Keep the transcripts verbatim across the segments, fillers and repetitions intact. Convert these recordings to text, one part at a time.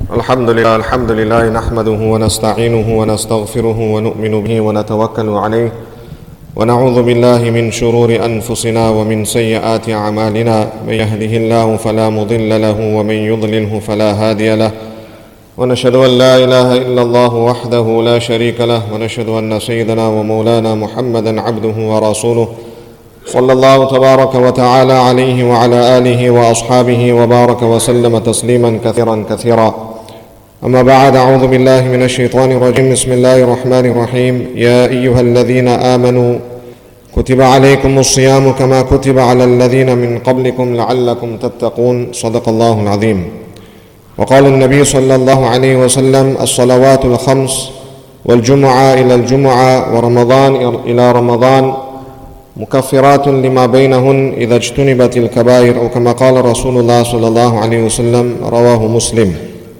الحمد لله الحمد لله نحمده ونستعينه ونستغفره ونؤمن به ونتوكل عليه ونعوذ بالله من شرور أنفسنا ومن سيئات أعمالنا من يهده الله فلا مضل له ومن يضلله فلا هادي له ونشهد أن لا إله إلا الله وحده لا شريك له ونشهد أن سيدنا ومولانا محمدا عبده ورسوله صلى الله تبارك وتعالى عليه وعلى آله وأصحابه وبارك وسلم تسليما كثيرا كثيرا. أما بعد، أعوذ بالله من الشيطان الرجيم. بسم الله الرحمن الرحيم. يا أيها الذين آمنوا كتب عليكم الصيام كما كتب على الذين من قبلكم لعلكم تتقون. صدق الله العظيم. وقال النبي صلى الله عليه وسلم: الصلوات الخمس والجمعة إلى الجمعة ورمضان إلى رمضان مكفرات لما بينهن إذا اجتنبت الكبائر، أو كما قال رسول الله صلى الله عليه وسلم. رواه Muslim.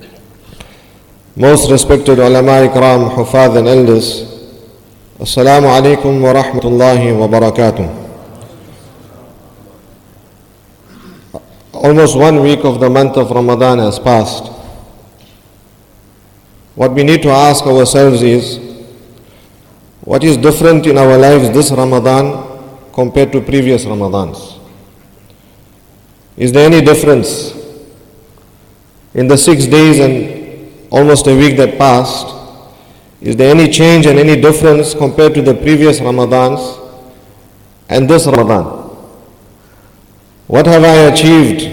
Most respected ulama ikram, hufad and elders, Assalamu alaikum wa rahmatullahi wa barakatuh. Almost one week of the month of Ramadan has passed. What we need to ask ourselves is, what is different in our lives this Ramadan compared to previous Ramadans? Is there any difference in the six days and almost a week that passed? Is there any change and any difference compared to the previous Ramadans and this Ramadan? What have I achieved?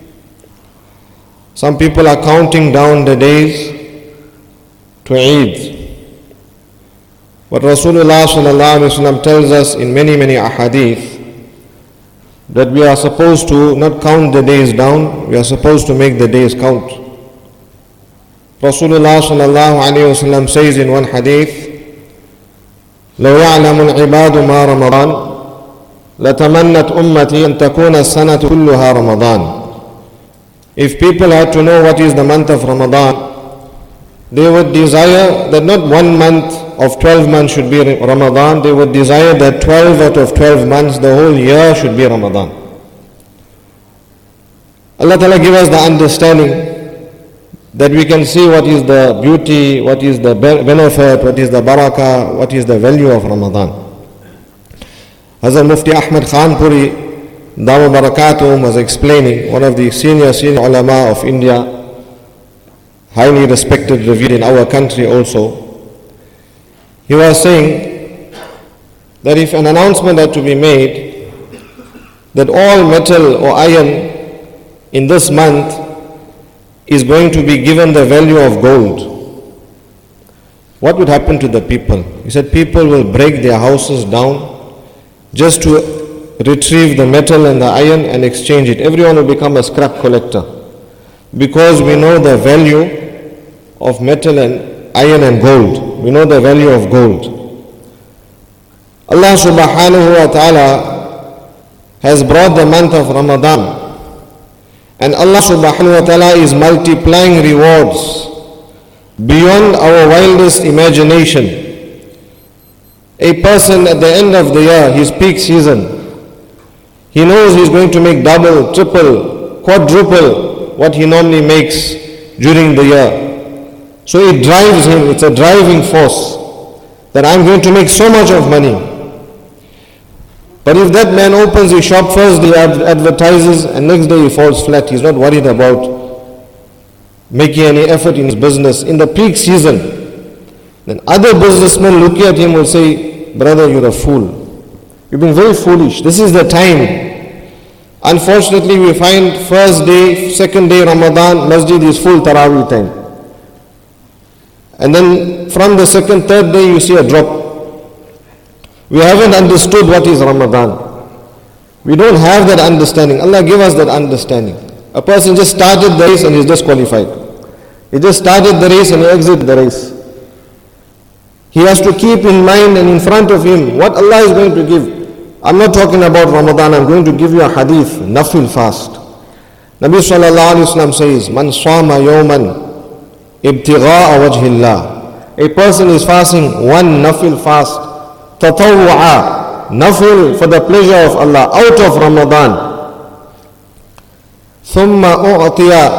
Some people are counting down the days to Eid. But Rasulullah sallallahu alaihi wasallam tells us in many, many ahadith that we are supposed to not count the days down, we are supposed to make the days count. Rasulullah sallallahu alaihi wasallam says in one hadith, لو يعلم العباد ما رمضان لتمنت أمتي أن تكون السنة كلها رمضان. If people had to know what is the month of Ramadan, they would desire that not one month of twelve months should be Ramadan, they would desire that twelve out of twelve months, the whole year should be Ramadan. Allah Ta'ala give us the understanding that we can see what is the beauty, what is the benefit, what is the barakah, what is the value of Ramadan. Hazrat Mufti Ahmad Khanpuri, Dawa Barakatuh, was explaining, one of the senior, senior ulama of India, highly respected, revered in our country also. He was saying that if an announcement had to be made that all metal or iron in this month is going to be given the value of gold, what would happen to the people? He said people will break their houses down just to retrieve the metal and the iron and exchange it. Everyone will become a scrap collector because we know the value of metal and iron and gold. We know the value of gold. Allah subhanahu wa ta'ala has brought the month of Ramadan, and Allah subhanahu wa ta'ala is multiplying rewards beyond our wildest imagination. A person at the end of the year, his peak season, he knows he's going to make double, triple, quadruple what he normally makes during the year. So it drives him, it's a driving force that I'm going to make so much of money. But if that man opens his shop first, he ad- advertises, and next day he falls flat. He's not worried about making any effort in his business in the peak season. Then other businessmen looking at him will say, brother, you're a fool. You've been very foolish. This is the time. Unfortunately, we find first day, second day Ramadan, masjid is full Taraweeh time. And then from the second, third day you see a drop. We haven't understood what is Ramadan. We don't have that understanding. Allah give us that understanding. A person just started the race and he's disqualified. He just started the race and he exited the race. He has to keep in mind and in front of him what Allah is going to give. I'm not talking about Ramadan, I'm going to give you a hadith, nafil fast. Nabi sallallahu alayhi wa sallam says, Man sama yawman ibtigha'a wajhillah. A person is fasting one nafil fast, tatawwa'a, nafil for the pleasure of Allah, out of Ramadan. Thumma u'tiya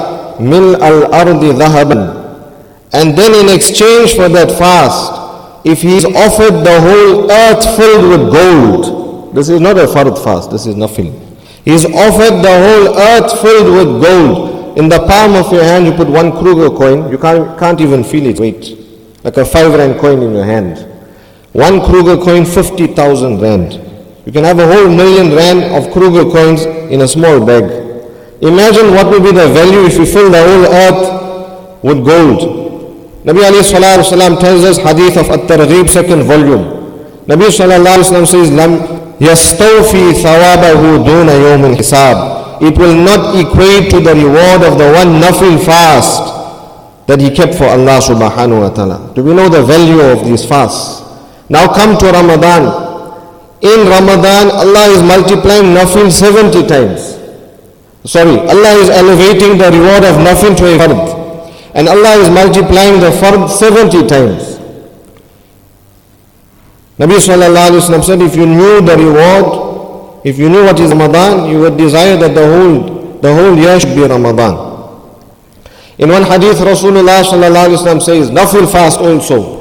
mil al-ardi dhahaban. And then in exchange for that fast, if he is offered the whole earth filled with gold, this is not a fard fast, this is nafil. He is offered the whole earth filled with gold. In the palm of your hand you put one Kruger coin, you can't, can't even feel its weight. Like a five rand coin in your hand. One Kruger coin, fifty thousand rand. You can have a whole million rand of Kruger coins in a small bag. Imagine what would be the value if you fill the whole earth with gold. Nabi alayhi salatu wasalam tells us hadith of At-Targhib, second volume. Nabi sallallahu alayhi wasallam says, Lam yastawfi thawabahu duna yawm al-hisab. It will not equate to the reward of the one nafil fast that he kept for Allah subhanahu wa ta'ala. Do we know the value of these fasts? Now come to Ramadan. In Ramadan, Allah is multiplying nafil seventy times. Sorry, Allah is elevating the reward of nafil to a fard. And Allah is multiplying the fard seventy times. Nabi sallallahu alayhi wa sallam said, if you knew the reward, if you knew what is Ramadan, you would desire that the whole, the whole year should be Ramadan. In one hadith, Rasulullah sallallahu alayhi wa sallam says, nafil fast also.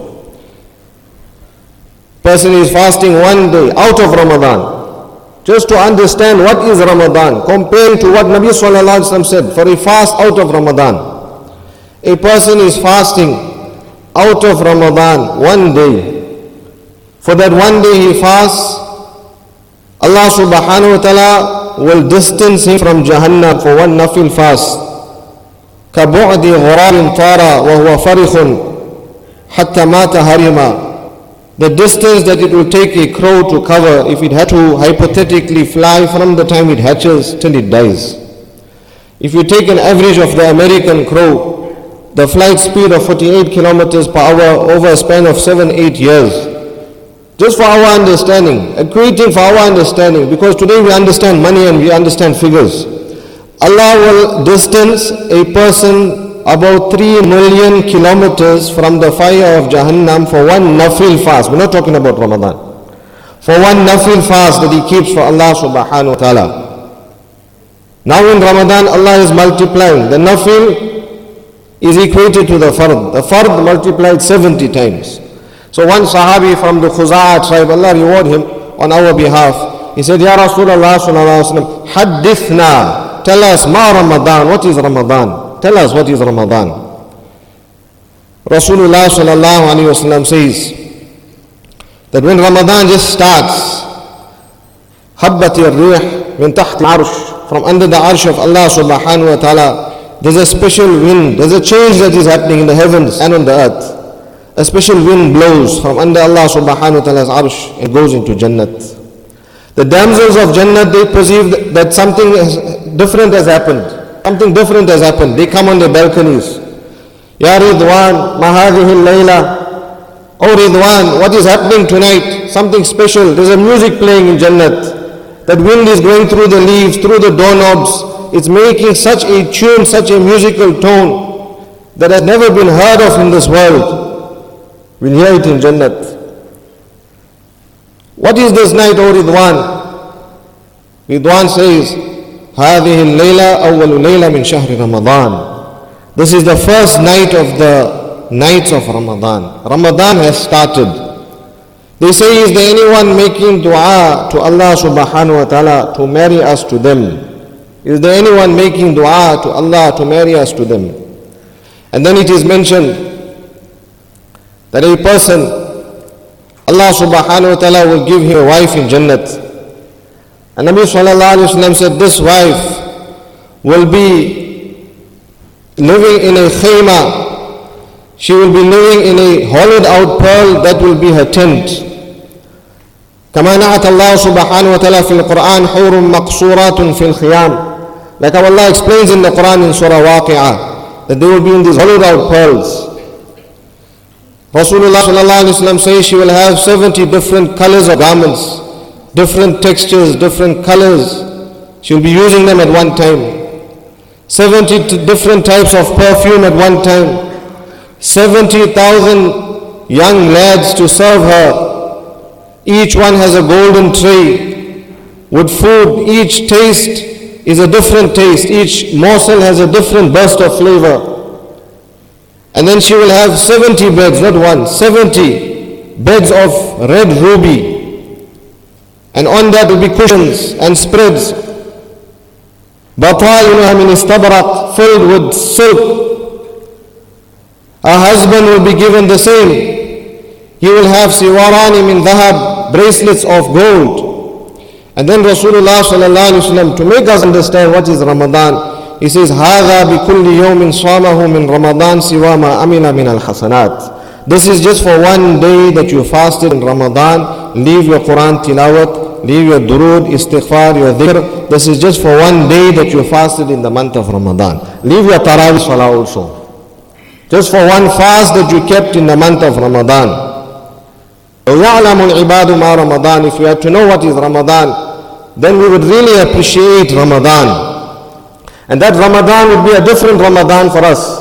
Person is fasting one day out of Ramadan. Just to understand what is Ramadan, comparing to what Nabi sallallahu alayhi wa sallam said, for a fast out of Ramadan. A person is fasting out of Ramadan one day. For that one day he fasts, Allah subhanahu wa ta'ala will distance him from Jahannam for one nafil fast. كَبُعْدِ غُرَابٍ طَارَ وَهُوَ فَرِخٌ حَتَّى مَاتَ هَرِمًا. The distance that it will take a crow to cover if it had to hypothetically fly from the time it hatches till it dies. If you take an average of the American crow, the flight speed of forty-eight kilometers per hour over a span of seven, eight years. Just for our understanding, equating for our understanding, because today we understand money and we understand figures. Allah will distance a person about three million kilometers from the fire of Jahannam for one nafil fast. We're not talking about Ramadan. For one nafil fast that he keeps for Allah subhanahu wa ta'ala. Now in Ramadan, Allah is multiplying. The nafil is equated to the fard. The fard multiplied seventy times. So one Sahabi from the Khuza'ah tribe, Allah reward him on our behalf. He said, Ya Rasulullah sallallahu alayhi wa sallam, Haddithna, tell us, ma Ramadan, what is Ramadan? Tell us what is Ramadan. Rasulullah sallallahu alayhi wa sallam says that when Ramadan just starts, Habbati ar-rih min tahti arsh, from under the arsh of Allah subhanahu wa ta'ala, there's a special wind, there's a change that is happening in the heavens and on the earth. A special wind blows from under Allah subhanahu wa ta'ala's arsh and goes into Jannat. The damsels of Jannat, they perceive that something different has happened. Something different has happened. They come on their balconies. Ya Ridwan, ma hadhihi al-layla. Oh Ridwan, what is happening tonight? Something special. There's a music playing in Jannat. That wind is going through the leaves, through the doorknobs. It's making such a tune, such a musical tone that has never been heard of in this world. We'll hear it in Jannat. What is this night, O Ridwan? Ridwan says, هذه الليلة أول ليلة من شهر رمضان. This is the first night of the nights of Ramadan. Ramadan has started. They say, is there anyone making dua to Allah subhanahu wa ta'ala to marry us to them? Is there anyone making dua to Allah to marry us to them? And then it is mentioned that a person, Allah subhanahu wa ta'ala will give him a wife in Jannat. And Nabi sallallahu alayhi wa sallam said, this wife will be living in a khayma. She will be living in a hollowed out pearl that will be her tent. كما نعت الله سبحانه وتعالى في القرآن حور مقصورات في الخيام. Like how Allah explains in the Quran in Surah Waqi'ah, that they will be in these hollowed out pearls. Rasulullah sallallahu alayhi wa sallam says she will have seventy different colors of garments, different textures, different colors. She will be using them at one time. seventy different types of perfume at one time. seventy thousand young lads to serve her. Each one has a golden tray with food, each taste is a different taste. Each morsel has a different burst of flavor. And then she will have seventy beds, not one, seventy beds of red ruby. And on that will be cushions and spreads. Bata'inu min istabrak, filled with silk. Her husband will be given the same. He will have siwarani min dhahab, bracelets of gold. And then Rasulullah sallallahu alaihi wasallam, to make us understand what is Ramadan, he says, هَذَا بِكُلِّ يَوْمٍ صَامَهُ مِنْ رَمَضَانٍ سِوَى مَا أَمِلَ مِنَ الْحَسَنَاتِ. This is just for one day that you fasted in Ramadan. Leave your Quran tilawat, leave your durood, istighfar, your dhikr. This is just for one day that you fasted in the month of Ramadan. Leave your tarawih salah also. Just for one fast that you kept in the month of Ramadan. وَيَعْلَمُ الْعِبَادُ مَا رَمَضَانِ. If we had to know what is Ramadan, then we would really appreciate Ramadan. And that Ramadan would be a different Ramadan for us.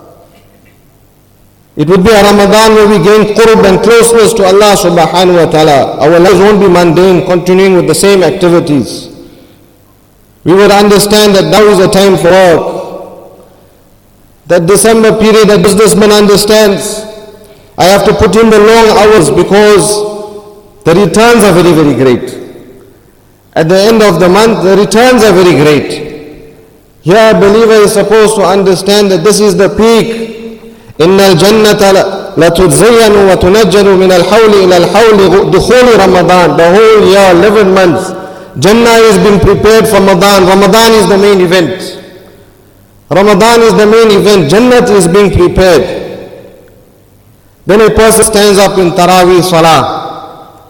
It would be a Ramadan where we gain qurb and closeness to Allah subhanahu wa ta'ala. Our lives won't be mundane, continuing with the same activities. We would understand that now is a time for work. That December period that businessman understands, I have to put in the long hours because the returns are very, very great. At the end of the month, the returns are very great. Here a believer is supposed to understand that this is the peak. إِنَّ الْجَنَّةَ لَتُزَيَّنُ وَتُنَجَّنُ مِنَ الْحَوْلِ إِلَى الْحَوْلِ دُخُولِ Ramadan. The whole year, eleven months. Jannah is being prepared for Ramadan. Ramadan is the main event. Ramadan is the main event. Jannah is being prepared. Then a person stands up in Taraweeh Salah.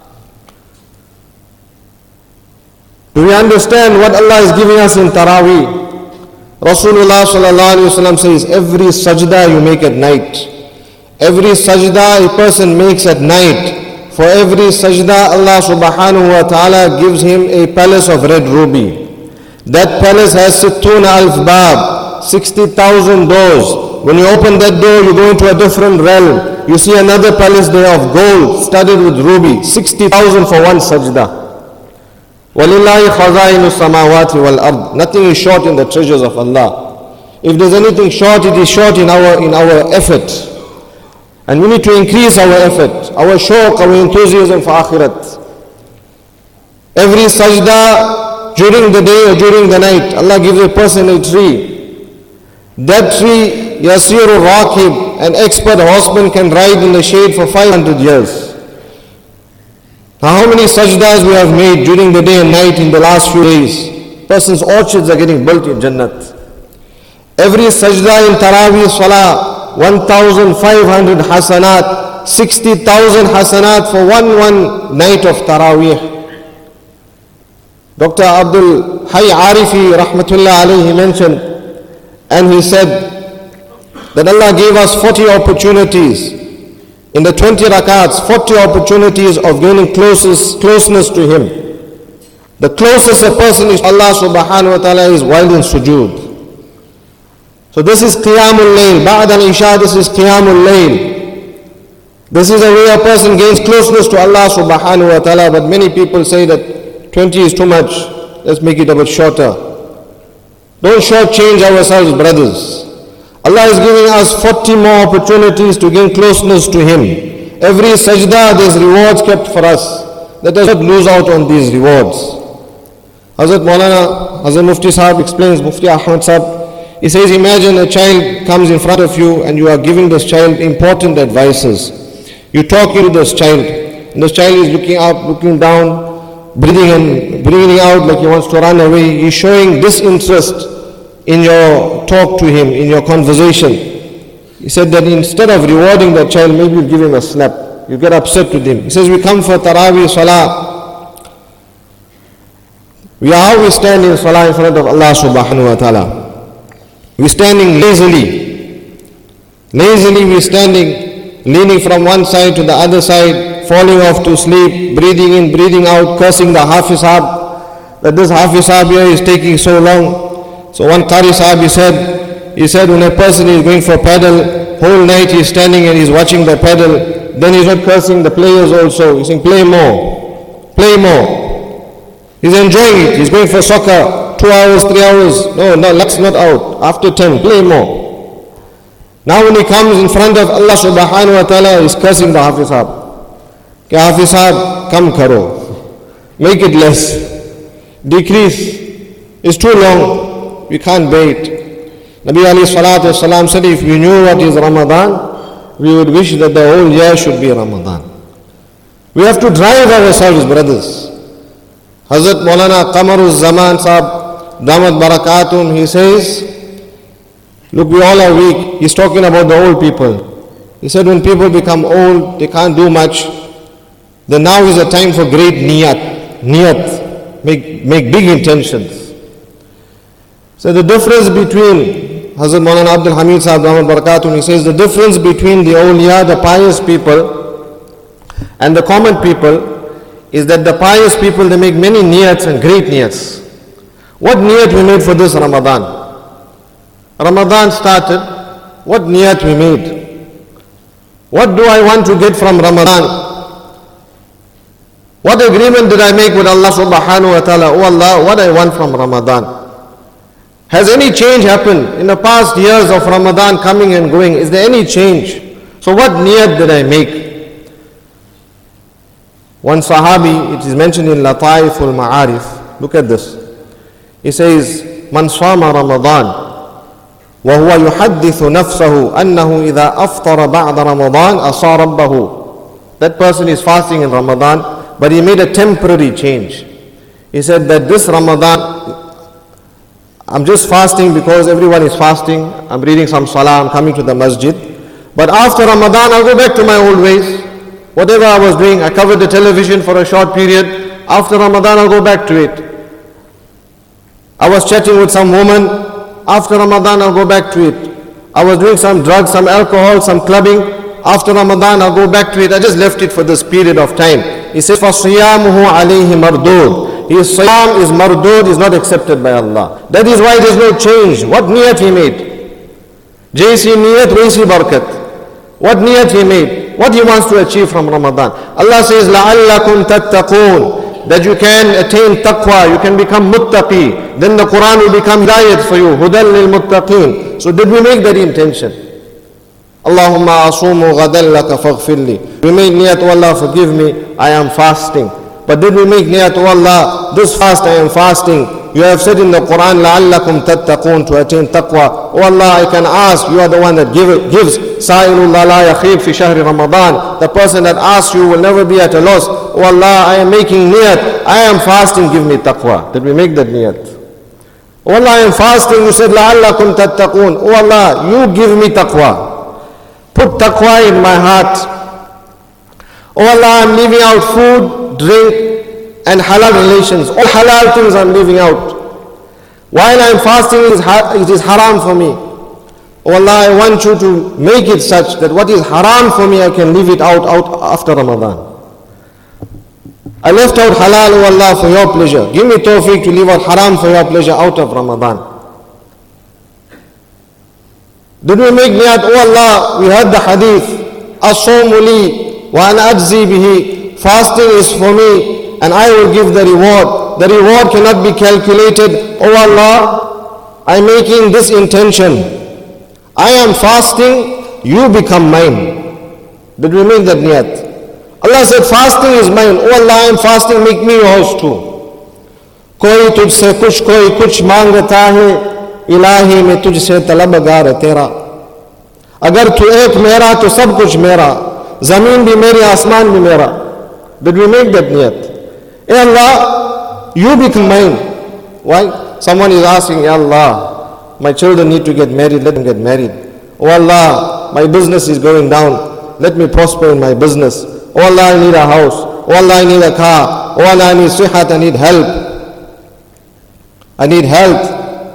Do we understand what Allah is giving us in Taraweeh? Rasulullah sallallahu alaihi wasallam says, every sajda you make at night, every sajda a person makes at night, for every sajda Allah subhanahu wa ta'ala gives him a palace of red ruby. That palace has sittuna alf bab, sixty thousand doors. When you open that door, you go into a different realm. You see another palace there of gold studded with ruby, sixty thousand for one sajda. وَلِلَّهِ خَزَائِنُ السَّمَاوَاتِ وَالْأَرْضِ. Nothing is short in the treasures of Allah. If there's anything short, it is short in our in our effort. And we need to increase our effort, our shawq, our enthusiasm for akhirat. Every sajda during the day or during the night, Allah gives a person a tree. That tree, yasiru rakib, an expert horseman can ride in the shade for five hundred years. Now how many sajdas we have made during the day and night in the last few days? Person's orchards are getting built in Jannat. Every sajda in Taraweeh Salah, one thousand five hundred hasanat, sixty thousand hasanat for one one night of Taraweeh. Doctor Abdul Hayy Arifi rahmatullah alayhi mentioned, and he said that Allah gave us forty opportunities. In the twenty rakats, forty opportunities of gaining closest, closeness to Him. The closest a person is Allah subhanahu wa ta'ala is while in sujood. So this is Qiyamul Layl. Ba'd al-Isha, this is Qiyamul Layl. This is a way a person gains closeness to Allah subhanahu wa ta'ala. But many people say that twenty is too much. Let's make it a bit shorter. Don't shortchange ourselves, brothers. Allah is giving us forty more opportunities to gain closeness to Him. Every sajda, there's rewards kept for us. Let us not lose out on these rewards. Hazrat Maulana, Hazrat Mufti Sahib explains, Mufti Ahmad Sahib, he says, imagine a child comes in front of you and you are giving this child important advices. You talk to this child, and this child is looking up, looking down, breathing in, breathing out like he wants to run away. He's showing disinterest in your talk to him, in your conversation. He said that instead of rewarding that child, maybe you give him a slap. You get upset with him. He says, we come for Taraweeh Salah. We are how we stand in Salah in front of Allah subhanahu wa ta'ala. We're standing lazily. Lazily we're standing, leaning from one side to the other side, falling off to sleep, breathing in, breathing out, cursing the Hafiz Sahib, that this Hafiz Sahib here is taking so long. So one Qari Sahib, he said, he said when a person is going for paddle, whole night he's standing and he's watching the paddle, then he's not cursing the players also. He's saying, play more, play more. He's enjoying it. He's going for soccer, two hours, three hours. No, no, let's not out. After ten, play more. Now when he comes in front of Allah subhanahu wa ta'ala, he's cursing the Hafiz Sahib. Ke Hafiz Sahib, come karo. Make it less. Decrease. It's too long. We can't bear it. Nabi alayhi salatu wasalam said, if we knew what is Ramadan, we would wish that the whole year should be Ramadan. We have to drive ourselves, brothers. Hazrat Maulana Qamaruz Zaman Sahib, Damat Barakatum, he says, look, we all are weak. He's talking about the old people. He said, when people become old, they can't do much. Then now is a time for great niyat. Niyat. Make, make big intentions. So the difference between, Hazrat Maulana Abdul Hamid Sahib, Damat Barakatum, he says, the difference between the awliya, the pious people, and the common people, is that the pious people, they make many niyats and great niyats. What niyat we made for this Ramadan? Ramadan started, what niyat we made? What do I want to get from Ramadan? What agreement did I make with Allah subhanahu wa ta'ala? Oh Allah, what I want from Ramadan? Has any change happened in the past years of Ramadan coming and going? Is there any change? So what niyat did I make? One Sahabi, it is mentioned in Lataiful Ma'arif. Look at this. He says, Man sama Ramadan وهو يحدث نفسه أنه إذا أفطر بعد رمضان أصى ربه. That person is fasting in Ramadan, but he made a temporary change. He said that this Ramadan, I'm just fasting because everyone is fasting. I'm reading some salah, I'm coming to the masjid. But after Ramadan, I'll go back to my old ways. Whatever I was doing, I covered the television for a short period. After Ramadan, I'll go back to it. I was chatting with some woman. After Ramadan, I'll go back to it. I was doing some drugs, some alcohol, some clubbing. After Ramadan, I'll go back to it. I just left it for this period of time. He says, فَصِيَامُهُ عَلَيْهِ مَرْدُودٌ. His siyam is mardud, is not accepted by Allah. That is why there's no change. What niyat he made? Jaisi niyat, waisi barakat. What niyat he made? What he wants to achieve from Ramadan? Allah says, لَعَلَّكُمْ تَتَّقُونَ. That you can attain taqwa, you can become muttaqi. Then the Quran will become hidayat for you. هُدًى لِلْمُتَّقِينَ. So did we make that intention? Allahumma asumu ghadan laka faghfirli. We made niyat, oh Allah, forgive me, I am fasting. But did we make niyat, oh Allah, this fast I am fasting. You have said in the Quran, لَعَلَّكُمْ تَتَّقُونَ, to attain taqwa. Oh Allah, I can ask, you are the one that give, gives. Sa'ilullah la yakhib fi shahri Ramadan. The person that asks you will never be at a loss. Oh Allah, I am making niyat, I am fasting, give me taqwa. Did we make that niyat? Oh Allah, I am fasting, you said, لَعَلَّكُمْ تَتَّقُونَ. Oh Allah, you give me taqwa. Put taqwa in my heart. Oh Allah, I am leaving out food, drink, and halal relations. All halal things I'm leaving out. While I'm fasting, it is haram for me. Oh Allah, I want you to make it such that what is haram for me, I can leave it out, out after Ramadan. I left out halal, oh Allah, for your pleasure. Give me tawfiq to leave out haram for your pleasure out of Ramadan. Did we make niyat? Oh Allah, we heard the hadith. As-sawmu li wa ana ajzi bihi. Fasting is for me, and I will give the reward. The reward cannot be calculated. Oh Allah, I am making this intention. I am fasting, you become mine. Did we make that niyat? Allah said, fasting is mine. Oh Allah, I am fasting, make me yours too. कोई तुझसे कुछ कोई कुछ मांगता है, इलाही मैं तुझसे तलबगार तेरा. अगर तू एक मेरा तो सब कुछ मेरा, जमीन भी मेरी, आसमान भी मेरा. Did we make that niyat? Hey Allah, you become mine. Why? Someone is asking, Ya Allah, my children need to get married, let them get married. Oh Allah, my business is going down, let me prosper in my business. Oh Allah, I need a house. Oh Allah, I need a car. Oh Allah, I need sihat, I need help. I need health.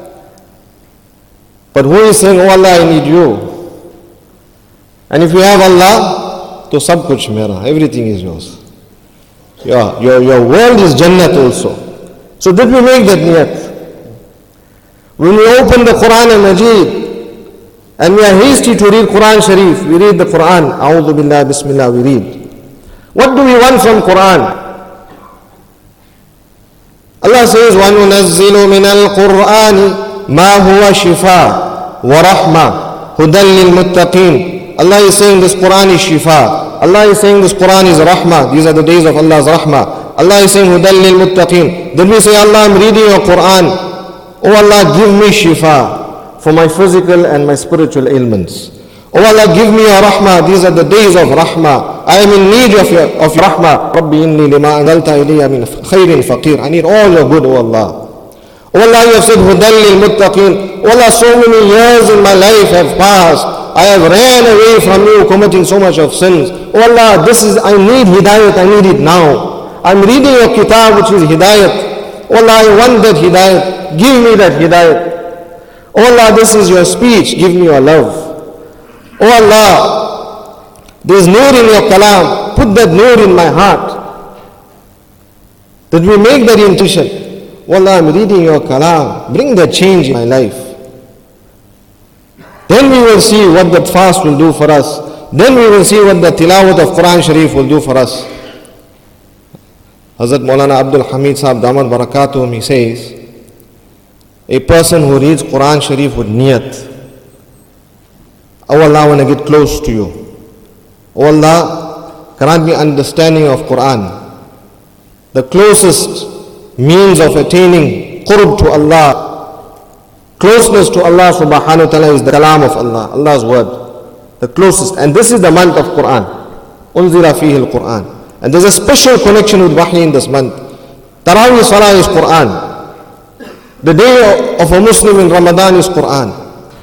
But who is saying, oh Allah, I need you? And if you have Allah, to sab kuch mera, everything is yours. Yeah, your, your world is Jannat also. So did we make that niyat? When we open the Quran and Majid, and we are hasty to read Quran Sharif, we read the Quran, A'udhu Billah, Bismillah, we read. What do we want from Quran? Allah says, وَنُنَزِّلُ مِنَ الْقُرْآنِ مَا هُوَ شِفَاء وَرَحْمَةٌ هُدًى لِلْمُتَّقِينَ. Allah is saying this Quran is shifa. Allah is saying this Quran is rahmah. These are the days of Allah's rahmah. Allah is saying هُدًى لِلْمُتَّقِينَ. Then we say, Allah, I'm reading your Quran. Oh Allah, give me shifa for my physical and my spiritual ailments. Oh Allah, give me your rahmah. These are the days of rahmah. I am in need of your, of your rahmah. Rabbi inni lima anzalta ilayya min khairin faqir. I need all your good, oh Allah. Oh Allah, you have said hudan lil muttaqin. Oh Allah, so many years in my life have passed. I have ran away from you, committing so much of sins. Oh Allah, this is, I need hidayat, I need it now. I'm reading your kitab, which is hidayat. Oh Allah, I want that hidayat. Give me that hidayat. Oh Allah, this is your speech. Give me your love. Oh Allah, there is nur in your kalam. Put that nur in my heart. That we make that intention. Oh Allah, I'm reading your kalam. Bring that change in my life. Then we will see what that fast will do for us. Then we will see what the tilawat of Quran Sharif will do for us. Hazrat Maulana Abdul Hamid Sahib Damat Barakatuhum, he says, a person who reads Quran Sharif with niyat, oh Allah, I want to get close to you. Oh Allah, grant me understanding of Quran. The closest means of attaining qurb to Allah, closeness to Allah subhanahu wa ta'ala is the kalam of Allah, Allah's word. The closest. And this is the month of Quran. Unzila fihi al-Quran. And there's a special connection with wahi in this month. Tarawih Salah is Quran. The day of a Muslim in Ramadan is Quran.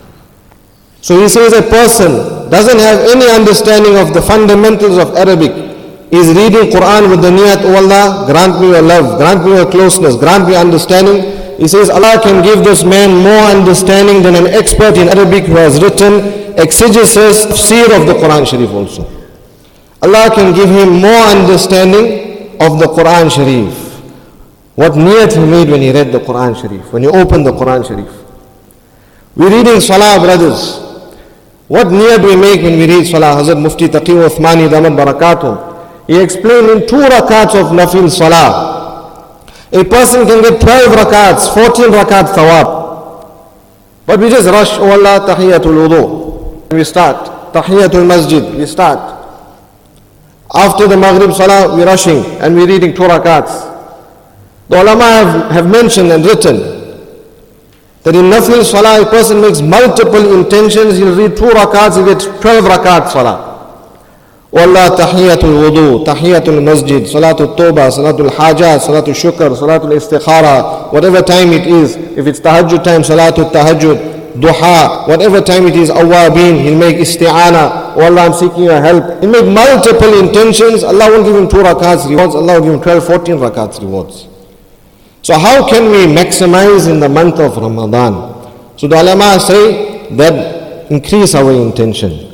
So he says a person doesn't have any understanding of the fundamentals of Arabic, is reading Quran with the niyat, oh Allah, grant me your love, grant me your closeness, grant me understanding. He says Allah can give this man more understanding than an expert in Arabic who has written exegesis, tafsir of the Quran Sharif also. Allah can give him more understanding of the Quran Sharif. What niyat he made when he read the Quran Sharif, when he opened the Quran Sharif. We're reading Salah, brothers. What niyat we make when we read Salah? Hazrat Mufti Taqi Uthmani Damat Barakatuh, he explained in two rakats of Nafil Salah, a person can get twelve rakats, fourteen rakats thawab. But we just rush, oh Allah, Tahiyatul Wudu. We start. Tahiyatul Masjid, we start. After the Maghrib Salah, we're rushing and we're reading two rakats. The ulama have, have mentioned and written that in Nafil Salah, a person makes multiple intentions. He'll read two rakats, he'll get twelve rakats Salah. Wallah, Tahiyatul Wudu, Tahiyatul Masjid, Salatul Tawbah, Salatul Hajat, Salatul Shukr, Salatul Istikhara, whatever time it is. If it's Tahajjud time, Salatul Tahajjud, Duha, whatever time it is, Awwabin, he'll make Isti'ana. Oh Allah, I'm seeking your help. He'll make multiple intentions. Allah won't give him two rakats rewards, Allah will give him twelve, fourteen rakats rewards. So how can we maximize in the month of Ramadan? So the ulama say that increase our intention.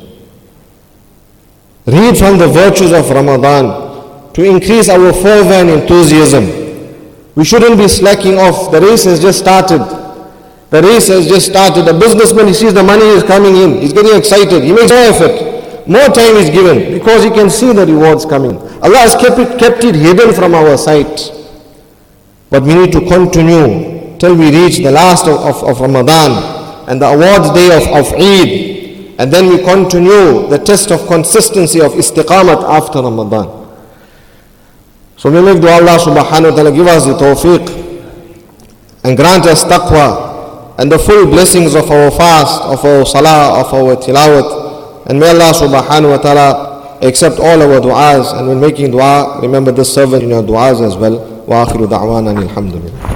Read from the virtues of Ramadan to increase our fervor and enthusiasm. We shouldn't be slacking off. The race has just started. The race has just started. A businessman, he sees the money is coming in. He's getting excited. He makes more effort. More time is given because he can see the rewards coming. Allah has kept it, kept it hidden from our sight. But we need to continue till we reach the last of, of, of Ramadan and the awards day of, of Eid. And then we continue the test of consistency of istiqamat after Ramadan. So we make dua Allah subhanahu wa ta'ala give us the tawfiq and grant us taqwa and the full blessings of our fast, of our salah, of our tilawat. And may Allah subhanahu wa ta'ala accept all our du'as. And when making dua, remember this servant in your du'as as well. Wa akhiru da'wana alhamdulillah.